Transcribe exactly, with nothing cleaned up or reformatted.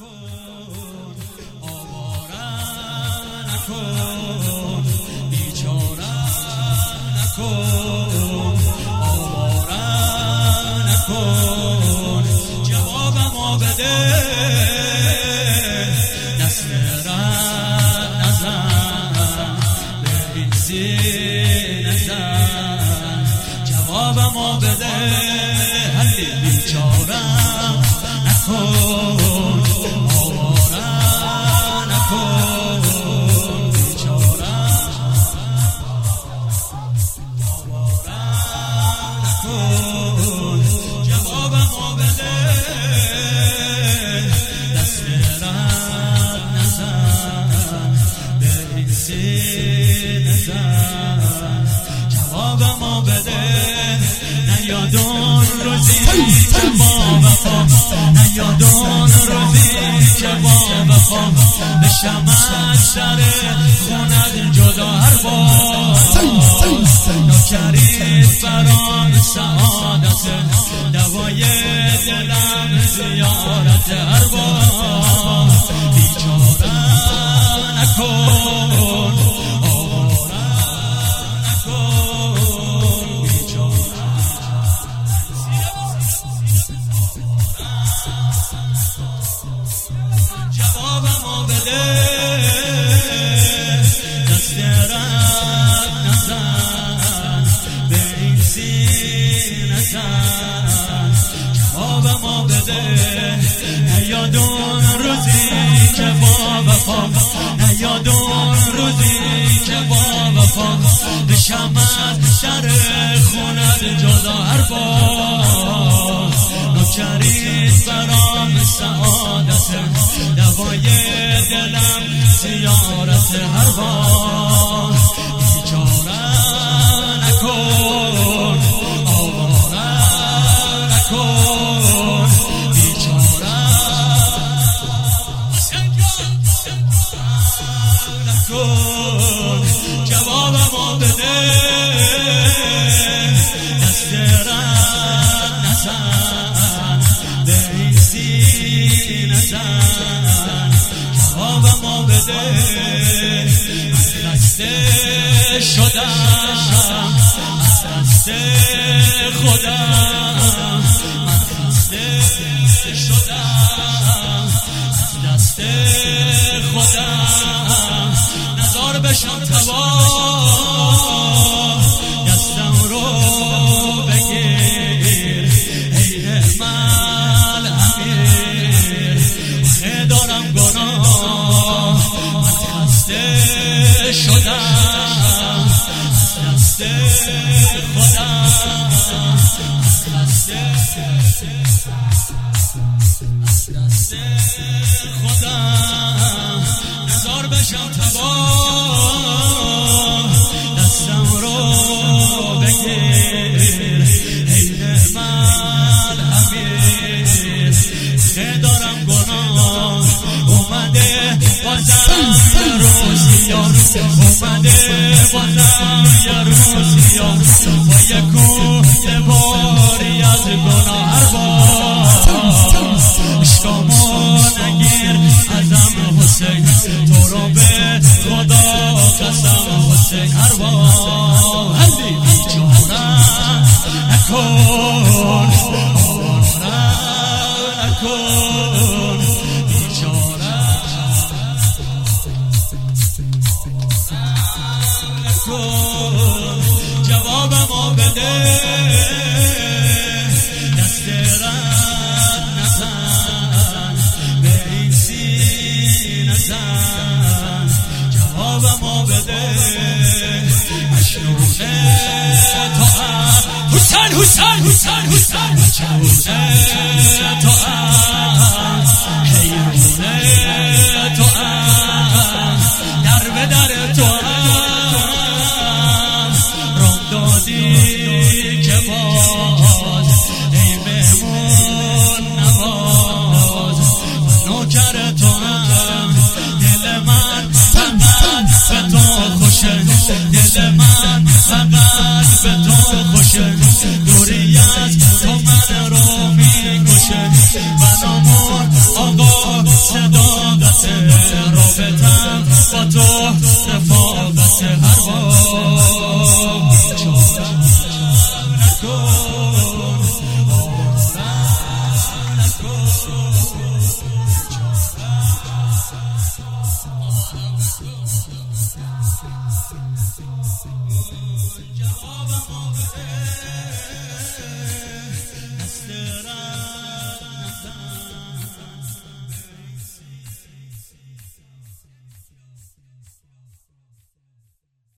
نکن، آوارم نکن، بیچارم نکن، آوارم نکن، جوابمو بده، دست رد نزن، به این سینه زن، جوابمو بده، حلی بیچارم نکن، آوارم نکن، بیچارم آوارم نکن، جوابمو بده، دست رد نزن، به این سینه زن، جوابمو بده، نیادون روزی که با وفا، نیادون روزی که با وفا بشم از سر خونت جدا هر بار، نوکرید برام سعادت، دوای دلم زیارت هر بار، بیچارم نکن، آوارم نکن، بیچارم جوابمو بده، دست رد نزن، به این سینه زن، جوابمو بده، نیادون روزی که با وفا، نیادون روزی که با وفا بشم از در خونت جدا هر بار، نوکرید برام سعادت، دوای دلم زیارت هر بار، بیچارم نکن، آوارم نکن، بیچارم نکن، جوابمو بده، دست رد نزن، به این سینه زن، جوابمو بده، از خسته شدم، از خسته خودم، من خسته شدم، از دست خودم، نزار بشم تباه، دستم رو بگیر، ای من امیر، آخه دارم گناه، من خسته شدم، از دست خودم، از خسته از دست خودم، نزار بشم تباه، دستم رو بگیر، ای من امیر، که دارم گناه، اومده بازم یه روزی یار، اومده بازم یه روزی یار، با یه کوه باری از گناه هر بار، عشقامو نگیر ازم حسین، تو رو به خدا قسم حسین هر بار، حلی بیچارم نکن، آوارم نکن،